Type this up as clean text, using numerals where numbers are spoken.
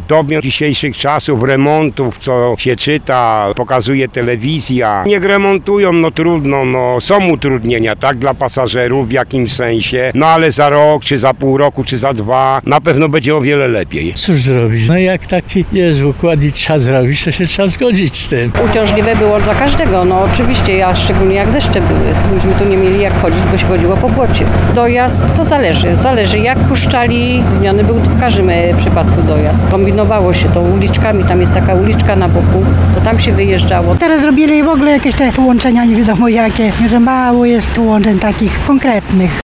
dobie dzisiejszych czasów, remontów, co się czyta, pokazuje telewizja. Niech remontują, no trudno, no są utrudnienia, tak, dla pasażerów w jakimś sensie, no ale za rok, czy za pół roku, czy za 2, na pewno będzie o wiele lepiej. Cóż zrobić? No jak taki jest układ i trzeba zrobić, to się trzeba zgodzić z tym. Uciążliwe było dla każdego, no oczywiście, a szczególnie jak deszcze były. Myśmy tu nie mieli jak chodzić, bo się chodziło po błocie. Dojazd to zależy jak puszczali. Zmieniony był w każdym przypadku dojazd. Kombinowało się to uliczkami, tam jest taka uliczka na boku, to tam się wyjeżdżało. Teraz zrobili w ogóle jakieś te połączenia nie wiadomo jakie, że mało jest połączeń takich konkretnych.